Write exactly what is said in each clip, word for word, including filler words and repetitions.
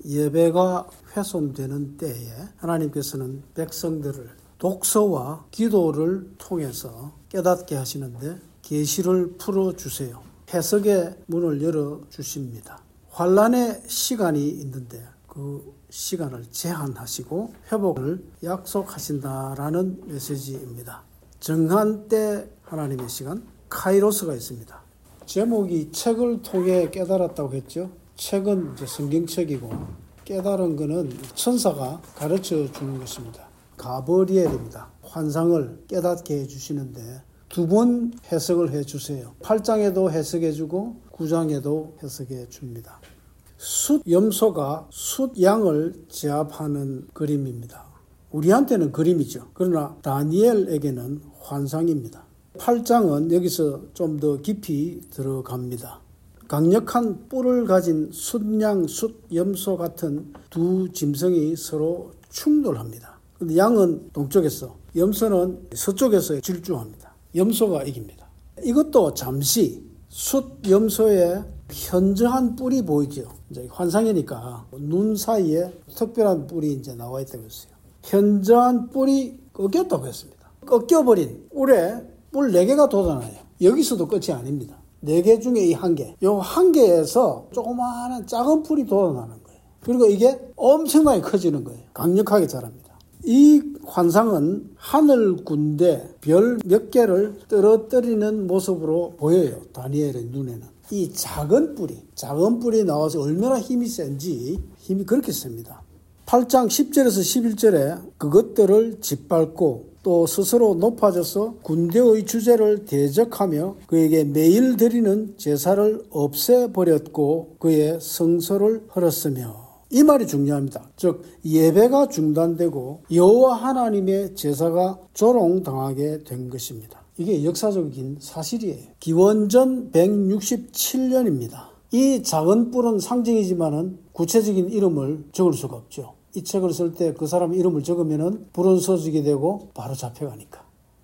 예배가 훼손되는 때에 하나님께서는 백성들을 독서와 기도를 통해서 깨닫게 하시는데 계시를 풀어주세요. 해석의 문을 열어주십니다. 환난의 시간이 있는데 그 시간을 제한하시고 회복을 약속하신다라는 메시지입니다. 정한 때 하나님의 시간, 카이로스가 있습니다. 제목이 책을 통해 깨달았다고 했죠. 책은 이제 성경책이고 깨달은 것은 천사가 가르쳐 주는 것입니다. 가브리엘입니다. 환상을 깨닫게 해주시는데 두 번 해석을 해주세요. 팔 장에도 해석해주고 구 장에도 해석해 줍니다. 숫 염소가 숫 양을 제압하는 그림입니다. 우리한테는 그림이죠. 그러나 다니엘에게는 환상입니다. 팔 장은 여기서 좀 더 깊이 들어갑니다. 강력한 뿔을 가진 숫양, 숫염소 같은 두 짐승이 서로 충돌합니다. 근데 양은 동쪽에서, 염소는 서쪽에서 질주합니다. 염소가 이깁니다. 이것도 잠시 숫염소의 현저한 뿔이 보이죠. 이제 환상이니까 눈 사이에 특별한 뿔이 이제 나와 있다고 했어요. 현저한 뿔이 꺾였다고 했습니다. 꺾여버린 뿔에 뿔 네 개가 돋아나요. 여기서도 끝이 아닙니다. 네 개 중에 이 한 개. 요 한 개에서 조그마한 작은 뿔이 돋아나는 거예요. 그리고 이게 엄청나게 커지는 거예요. 강력하게 자랍니다. 이 환상은 하늘 군대 별 몇 개를 떨어뜨리는 모습으로 보여요. 다니엘의 눈에는. 이 작은 뿔이, 작은 뿔이 나와서 얼마나 힘이 센지 힘이 그렇게 셉니다. 팔 장 십 절에서 십일 절에 그것들을 짓밟고 또 스스로 높아져서 군대의 주제를 대적하며 그에게 매일 드리는 제사를 없애버렸고 그의 성소를 헐었으며, 이 말이 중요합니다. 즉 예배가 중단되고 여호와 하나님의 제사가 조롱당하게 된 것입니다. 이게 역사적인 사실이에요. 기원전 백육십칠 년입니다. 이 작은 뿔은 상징이지만은 구체적인 이름을 적을 수가 없죠. 이 책을 쓸 때 그 사람 이름을 적으면은 불은 써지게 되고 바로 잡혀가니까.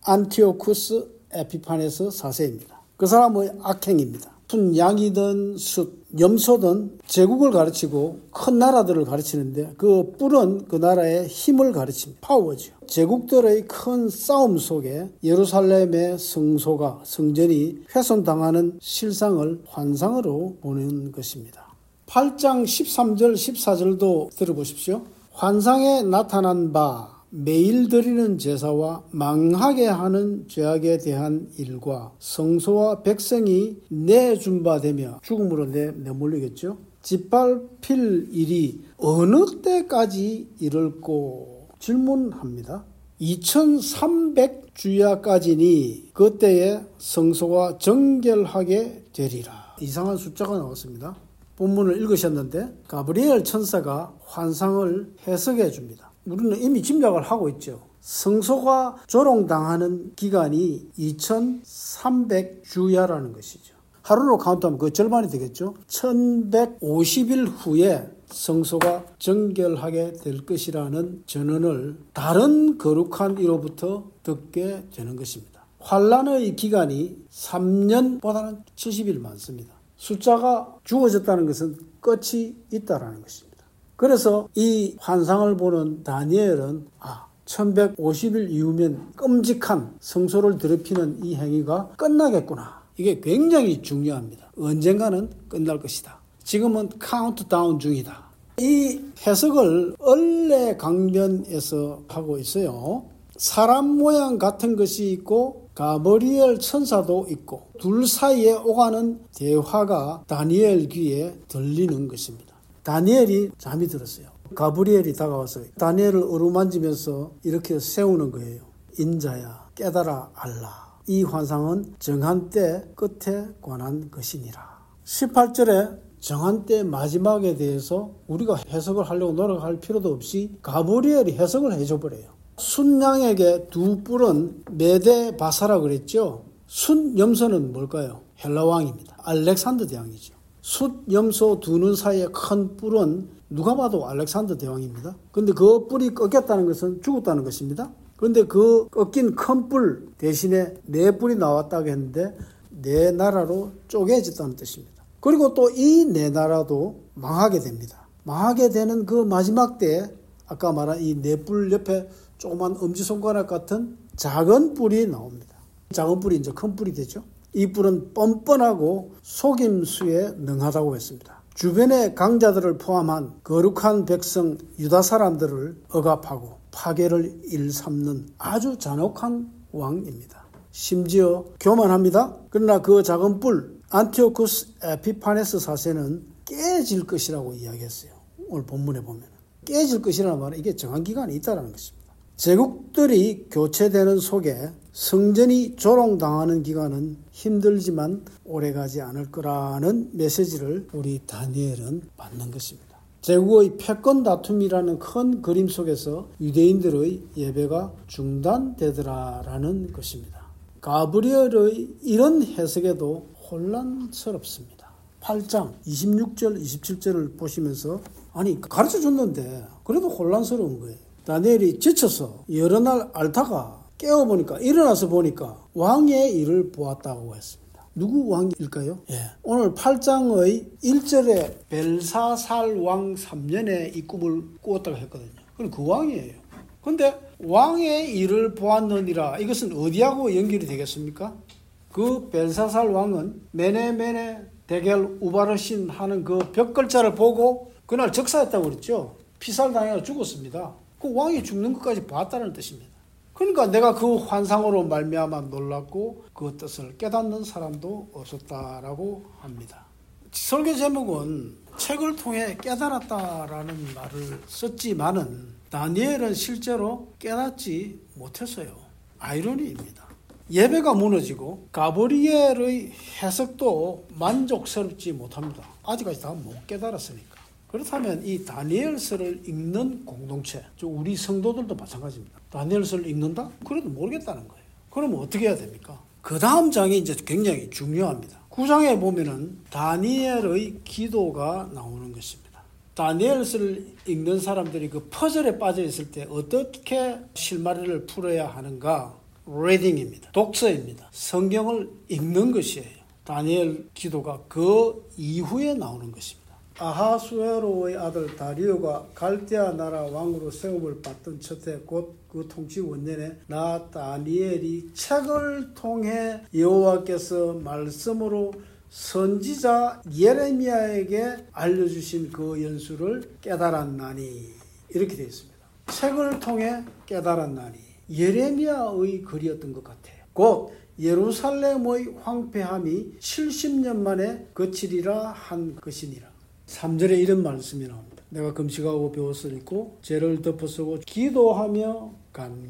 안티오쿠스 에피파네스 사 세입니다. 그 사람의 악행입니다. 순 양이든 숫 염소든 제국을 가르치고 큰 나라들을 가르치는데 그 뿔은 그 나라의 힘을 가르칩니다. 파워죠. 제국들의 큰 싸움 속에 예루살렘의 성소가 성전이 훼손당하는 실상을 환상으로 보는 것입니다. 팔 장 십삼 절 십사 절도 들어보십시오. 환상에 나타난 바 매일 드리는 제사와 망하게 하는 죄악에 대한 일과 성소와 백성이 내준 바 되며 죽음으로 내, 내몰리겠죠. 짓밟힐 일이 어느 때까지 이를꼬 질문합니다. 이천삼백 주야까지니 그때에 성소가 정결하게 되리라. 이상한 숫자가 나왔습니다. 본문을 읽으셨는데 가브리엘 천사가 환상을 해석해 줍니다. 우리는 이미 짐작을 하고 있죠. 성소가 조롱당하는 기간이 이천삼백 주야라는 것이죠. 하루로 카운트하면 그 절반이 되겠죠. 천백오십 일 후에 성소가 정결하게 될 것이라는 전언을 다른 거룩한 이로부터 듣게 되는 것입니다. 환란의 기간이 삼 년보다는 칠십 일 많습니다. 숫자가 주어졌다는 것은 끝이 있다라는 것입니다. 그래서 이 환상을 보는 다니엘은 아, 천백오십 일 이후면 끔찍한 성소를 더럽히는 이 행위가 끝나겠구나. 이게 굉장히 중요합니다. 언젠가는 끝날 것이다. 지금은 카운트다운 중이다. 이 해석을 언례 강변에서 하고 있어요. 사람 모양 같은 것이 있고 가브리엘 천사도 있고 둘 사이에 오가는 대화가 다니엘 귀에 들리는 것입니다. 다니엘이 잠이 들었어요. 가브리엘이 다가와서 다니엘을 어루만지면서 이렇게 세우는 거예요. 인자야 깨달아 알라. 이 환상은 정한 때 끝에 관한 것이니라. 십팔 절에 정한 때 마지막에 대해서 우리가 해석을 하려고 노력할 필요도 없이 가브리엘이 해석을 해줘버려요. 순양에게 두 뿔은 메데 바사라 그랬죠. 순염소는 뭘까요? 헬라왕입니다. 알렉산더 대왕이죠. 숫염소 두 눈 사이에 큰 뿔은 누가 봐도 알렉산더 대왕입니다. 그런데 그 뿔이 꺾였다는 것은 죽었다는 것입니다. 그런데 그 꺾인 큰 뿔 대신에 네 뿔이 나왔다고 했는데 네 나라로 쪼개졌다는 뜻입니다. 그리고 또 이 네 나라도 망하게 됩니다. 망하게 되는 그 마지막 때에 아까 말한 이 넷불 옆에 조그만 엄지손가락 같은 작은 뿔이 나옵니다. 작은 뿔이 이제 큰 뿔이 되죠. 이 뿔은 뻔뻔하고 속임수에 능하다고 했습니다. 주변의 강자들을 포함한 거룩한 백성 유다 사람들을 억압하고 파괴를 일삼는 아주 잔혹한 왕입니다. 심지어 교만합니다. 그러나 그 작은 뿔 안티오쿠스 에피파네스 사 세는 깨질 것이라고 이야기했어요. 오늘 본문에 보면 깨질 것이라는 말은 이게 정한 기간이 있다는 것입니다. 제국들이 교체되는 속에 성전이 조롱당하는 기간은 힘들지만 오래가지 않을 거라는 메시지를 우리 다니엘은 받는 것입니다. 제국의 패권 다툼이라는 큰 그림 속에서 유대인들의 예배가 중단되더라라는 것입니다. 가브리엘의 이런 해석에도 혼란스럽습니다. 팔 장 이십육 절 이십칠 절을 보시면서 아니 가르쳐 줬는데 그래도 혼란스러운 거예요. 다니엘이 지쳐서 여러 날 앓다가 깨어보니까 일어나서 보니까 왕의 일을 보았다고 했습니다. 누구 왕일까요? 예. 오늘 팔 장의 일 절에 벨사살 왕 삼 년에 이 꿈을 꾸었다고 했거든요. 그럼 그 왕이에요. 근데 왕의 일을 보았느니라 이것은 어디하고 연결이 되겠습니까? 그 벨사살 왕은 메네메네 데겔 우바르신 하는 그 벽글자를 보고 그날 적사했다고 그랬죠. 피살당해서 죽었습니다. 그 왕이 죽는 것까지 봤다는 뜻입니다. 그러니까 내가 그 환상으로 말미암아 놀랐고 그 뜻을 깨닫는 사람도 없었다라고 합니다. 설교 제목은 책을 통해 깨달았다라는 말을 썼지만은 다니엘은 실제로 깨닫지 못했어요. 아이러니입니다. 예배가 무너지고 가브리엘의 해석도 만족스럽지 못합니다. 아직까지 다 못 깨달았으니까. 그렇다면 이 다니엘서를 읽는 공동체, 우리 성도들도 마찬가지입니다. 다니엘서를 읽는다? 그래도 모르겠다는 거예요. 그러면 어떻게 해야 됩니까? 그 다음 장이 이제 굉장히 중요합니다. 구 장에 보면은 다니엘의 기도가 나오는 것입니다. 다니엘서를 읽는 사람들이 그 퍼즐에 빠져 있을 때 어떻게 실마리를 풀어야 하는가? 리딩입니다. 독서입니다. 성경을 읽는 것이에요. 다니엘 기도가 그 이후에 나오는 것입니다. 아하수에로의 아들 다리오가 갈대아 나라 왕으로 세움을 받던 첫해 곧 그 통치 원년에 나 다니엘이 책을 통해 여호와께서 말씀으로 선지자 예레미야에게 알려주신 그 연수를 깨달았나니 이렇게 되어 있습니다. 책을 통해 깨달았나니 예레미야의 글이었던 것 같아요. 곧 예루살렘의 황폐함이 칠십 년 만에 그치리라 한 것이니라. 삼 절에 이런 말씀이 나옵니다. 내가 금식하고 벼옷을 입고 죄를 덮어쓰고 기도하며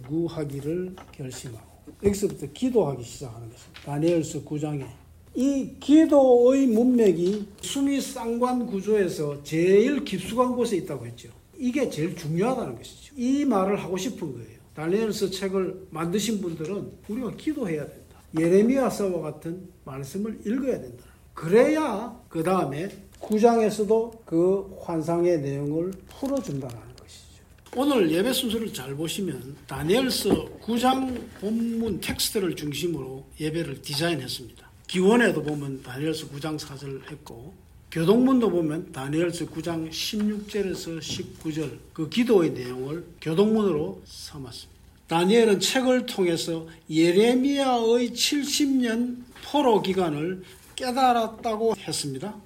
간구하기를 결심하고 여기서부터 기도하기 시작하는 것입니다. 다니엘서 구 장에 이 기도의 문맥이 수미 쌍관 구조에서 제일 깊숙한 곳에 있다고 했죠. 이게 제일 중요하다는 것이죠. 이 말을 하고 싶은 거예요. 다니엘서 책을 만드신 분들은 우리가 기도해야 된다. 예레미야서와 같은 말씀을 읽어야 된다. 그래야 그 다음에 구 장에서도 그 환상의 내용을 풀어준다는 것이죠. 오늘 예배 순서를 잘 보시면 다니엘서 구 장 본문 텍스트를 중심으로 예배를 디자인했습니다. 기원에도 보면 다니엘서 구 장 사 절 했고 교동문도 보면 다니엘서 구 장 십육 절에서 십구 절 그 기도의 내용을 교동문으로 삼았습니다. 다니엘은 책을 통해서 예레미야의 칠십 년 포로 기간을 깨달았다고 했습니다.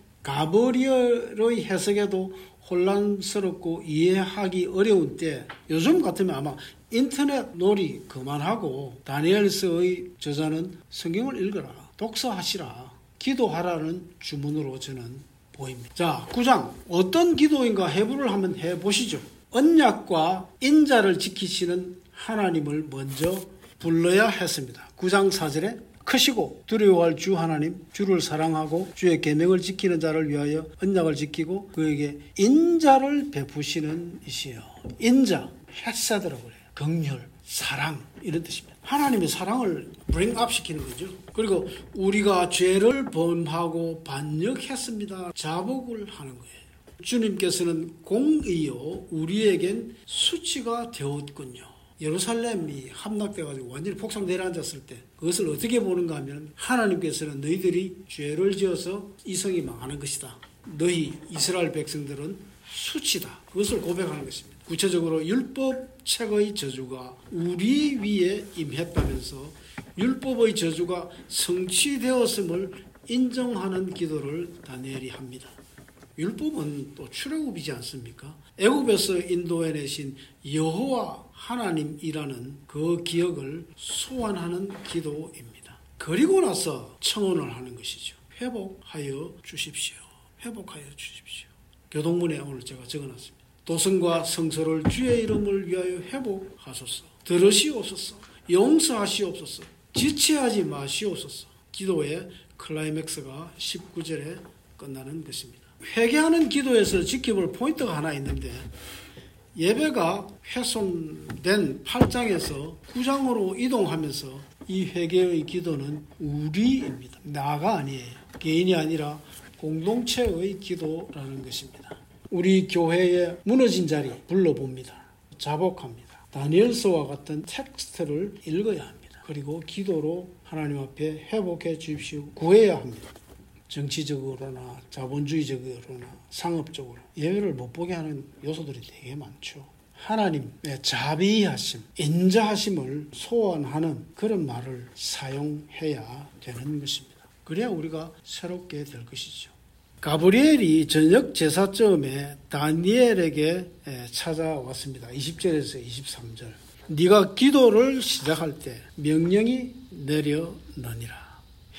가브리엘의 해석에도 혼란스럽고 이해하기 어려운 때 요즘 같으면 아마 인터넷 놀이 그만하고 다니엘서의 저자는 성경을 읽어라, 독서하시라, 기도하라는 주문으로 저는 보입니다. 자, 구 장 어떤 기도인가 해부를 한번 해보시죠. 언약과 인자를 지키시는 하나님을 먼저 불러야 했습니다. 구 장 사 절에 크시고 두려워할 주 하나님, 주를 사랑하고 주의 계명을 지키는 자를 위하여 언약을 지키고 그에게 인자를 베푸시는 이시여. 인자, 헤세드라고 그래요. 긍휼, 사랑 이런 뜻입니다. 하나님의 사랑을 bring up 시키는 거죠. 그리고 우리가 죄를 범하고 반역했습니다. 자복을 하는 거예요. 주님께서는 공의요 우리에겐 수치가 되었군요. 예루살렘이 함락돼가지고 완전히 폭삭 내려앉았을 때 그것을 어떻게 보는가 하면 하나님께서는 너희들이 죄를 지어서 이성이 망하는 것이다. 너희 이스라엘 백성들은 수치다. 그것을 고백하는 것입니다. 구체적으로 율법책의 저주가 우리 위에 임했다면서 율법의 저주가 성취되었음을 인정하는 기도를 다니엘이 합니다. 율법은 또 출애굽이지 않습니까? 애굽에서 인도해내신 여호와 하나님이라는 그 기억을 소환하는 기도입니다. 그리고 나서 청혼을 하는 것이죠. 회복하여 주십시오. 회복하여 주십시오. 교동문에 오늘 제가 적어놨습니다. 도성과 성소를 주의 이름을 위하여 회복하소서. 들으시옵소서. 용서하시옵소서. 지체하지 마시옵소서. 기도의 클라이맥스가 십구 절에 끝나는 것입니다. 회개하는 기도에서 지켜볼 포인트가 하나 있는데 예배가 훼손된 팔 장에서 구 장으로 이동하면서 이 회개의 기도는 우리입니다. 나가 아니에요. 개인이 아니라 공동체의 기도라는 것입니다. 우리 교회의 무너진 자리 불러봅니다. 자복합니다. 다니엘서와 같은 텍스트를 읽어야 합니다. 그리고 기도로 하나님 앞에 회복해 주십시오. 구해야 합니다. 정치적으로나 자본주의적으로나 상업적으로 예외를 못 보게 하는 요소들이 되게 많죠. 하나님의 자비하심, 인자하심을 소원하는 그런 말을 사용해야 되는 것입니다. 그래야 우리가 새롭게 될 것이죠. 가브리엘이 저녁 제사점에 다니엘에게 찾아왔습니다. 이십 절에서 이십삼 절. 네가 기도를 시작할 때 명령이 내려느니라.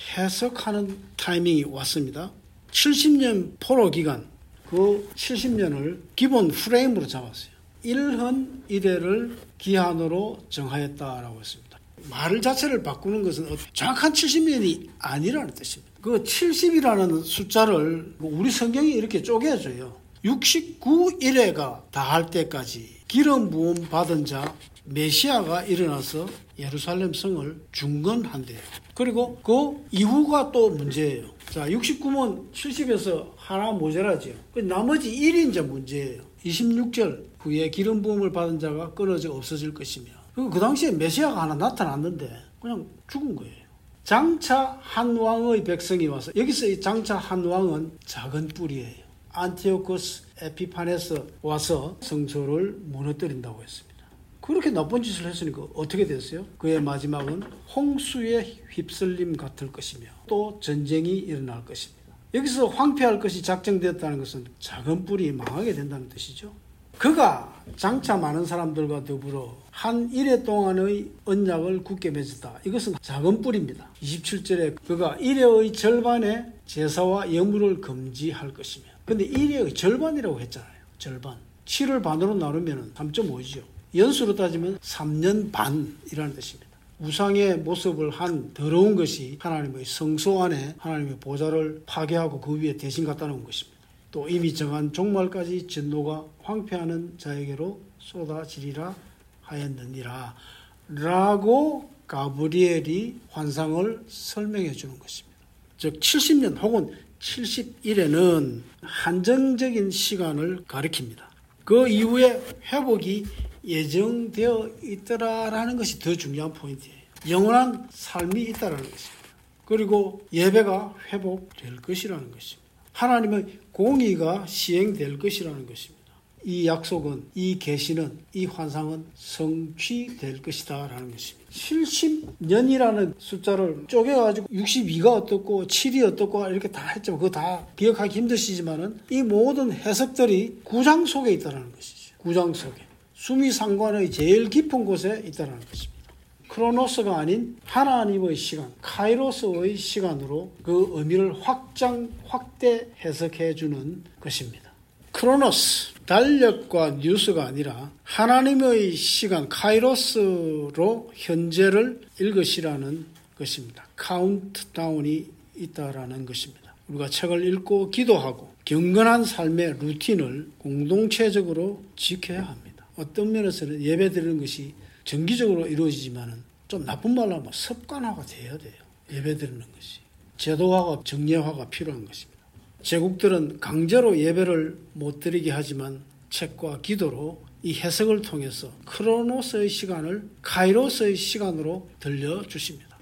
해석하는 타이밍이 왔습니다. 칠십 년 포로 기간, 그 칠십 년을 기본 프레임으로 잡았어요. 일흔 일회를 기한으로 정하였다라고 했습니다. 말 자체를 바꾸는 것은 정확한 칠십 년이 아니라는 뜻입니다. 그 칠십이라는 숫자를 우리 성경이 이렇게 쪼개져요. 육십구 일회가 다할 때까지 기름 부음 받은 자 메시아가 일어나서 예루살렘 성을 중건한대요. 그리고 그 이후가 또 문제예요. 자, 육십구면 칠십에서 하나 모자라죠. 나머지 일이 이제 문제예요. 이십육 절 후에 기름 부음을 받은 자가 끊어져 없어질 것이며. 그 당시에 메시아가 하나 나타났는데 그냥 죽은 거예요. 장차 한 왕의 백성이 와서, 여기서 이 장차 한 왕은 작은 뿔이에요. 안티오코스 에피파네스 와서 성소를 무너뜨린다고 했습니다. 그렇게 나쁜 짓을 했으니까 어떻게 됐어요? 그의 마지막은 홍수에 휩쓸림 같을 것이며 또 전쟁이 일어날 것입니다. 여기서 황폐할 것이 작정되었다는 것은 작은 뿔이 망하게 된다는 뜻이죠. 그가 장차 많은 사람들과 더불어 한 일회 동안의 언약을 굳게 맺었다. 이것은 작은 뿔입니다. 이십칠 절에 그가 일회의 절반의 제사와 예물을 금지할 것이며, 근데 일회의 절반이라고 했잖아요. 절반. 칠을 반으로 나누면 삼 점 오죠. 연수로 따지면 삼 년 반이라는 뜻입니다. 우상의 모습을 한 더러운 것이 하나님의 성소 안에 하나님의 보좌를 파괴하고 그 위에 대신 갖다 놓은 것입니다. 또 이미 정한 종말까지 진노가 황폐하는 자에게로 쏟아지리라 하였느니라 라고 가브리엘이 환상을 설명해 주는 것입니다. 즉 칠십 년 혹은 칠십일 회는 한정적인 시간을 가리킵니다. 그 이후에 회복이 예정되어 있더라라는 것이 더 중요한 포인트예요. 영원한 삶이 있다라는 것입니다. 그리고 예배가 회복될 것이라는 것입니다. 하나님의 공의가 시행될 것이라는 것입니다. 이 약속은, 이 계시는, 이 환상은 성취될 것이다 라는 것입니다. 칠십 년이라는 숫자를 쪼개가지고 육십이가 어떻고 칠이 어떻고 이렇게 다 했지만 그거 다 기억하기 힘드시지만은 이 모든 해석들이 구장 속에 있다는 것이죠. 구장 속에. 수미상관의 제일 깊은 곳에 있다는 것입니다. 크로노스가 아닌 하나님의 시간, 카이로스의 시간으로 그 의미를 확장, 확대 해석해 주는 것입니다. 크로노스, 달력과 뉴스가 아니라 하나님의 시간, 카이로스로 현재를 읽으시라는 것입니다. 카운트다운이 있다라는 것입니다. 우리가 책을 읽고 기도하고 경건한 삶의 루틴을 공동체적으로 지켜야 합니다. 어떤 면에서는 예배 드리는 것이 정기적으로 이루어지지만은 좀 나쁜 말로 하면 습관화가 돼야 돼요. 예배 드리는 것이. 제도화가, 정례화가 필요한 것입니다. 제국들은 강제로 예배를 못 드리게 하지만 책과 기도로 이 해석을 통해서 크로노스의 시간을 카이로스의 시간으로 들려주십니다.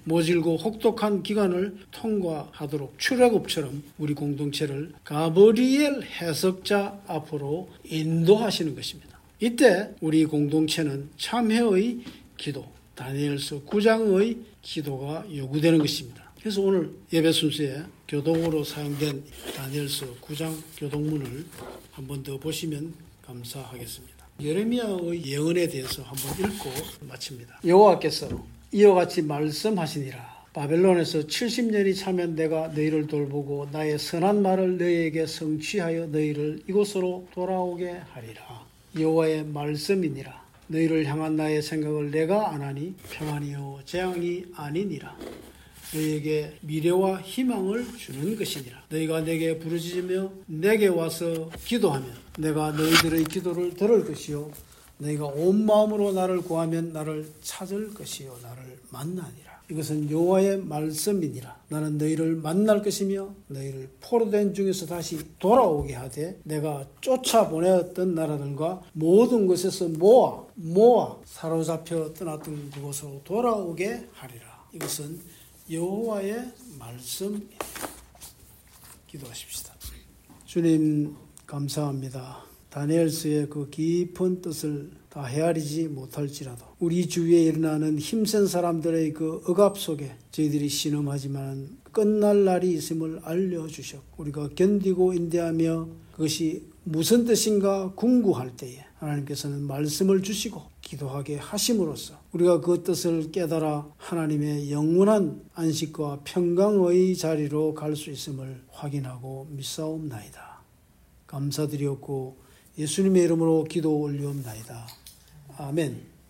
모질고 혹독한 기간을 통과하도록 출애굽처럼 우리 공동체를 가브리엘 해석자 앞으로 인도하시는 것입니다. 이때 우리 공동체는 참회의 기도, 다니엘서 구 장의 기도가 요구되는 것입니다. 그래서 오늘 예배 순서에 교독으로 사용된 다니엘서 구 장 교독문을 한 번 더 보시면 감사하겠습니다. 예레미야의 예언에 대해서 한번 읽고 마칩니다. 여호와께서 이와 같이 말씀하시니라. 바벨론에서 칠십 년이 차면 내가 너희를 돌보고 나의 선한 말을 너희에게 성취하여 너희를 이곳으로 돌아오게 하리라. 여호와의 말씀이니라. 너희를 향한 나의 생각을 내가 아나니 평안이요 재앙이 아니니라. 너희에게 미래와 희망을 주는 것이니라. 너희가 내게 부르짖으며 내게 와서 기도하면 내가 너희들의 기도를 들을 것이요 너희가 온 마음으로 나를 구하면 나를 찾을 것이요 나를 만나니라. 이것은 여호와의 말씀이니라. 나는 너희를 만날 것이며 너희를 포로된 중에서 다시 돌아오게 하되 내가 쫓아보내었던 나라들과 모든 것에서 모아 모아 사로잡혀 떠났던 그곳으로 돌아오게 하리라. 이것은 여호와의 말씀입니다. 기도하십시다. 주님 감사합니다. 다니엘서의 그 깊은 뜻을 다 헤아리지 못할지라도 우리 주위에 일어나는 힘센 사람들의 그 억압 속에 저희들이 신음하지만 끝날 날이 있음을 알려주셨고 우리가 견디고 인내하며 그것이 무슨 뜻인가 궁구할 때에 하나님께서는 말씀을 주시고 기도하게 하심으로써 우리가 그 뜻을 깨달아 하나님의 영원한 안식과 평강의 자리로 갈 수 있음을 확인하고 믿사옵나이다. 감사드리옵고 예수님의 이름으로 기도 올리옵나이다. 아멘.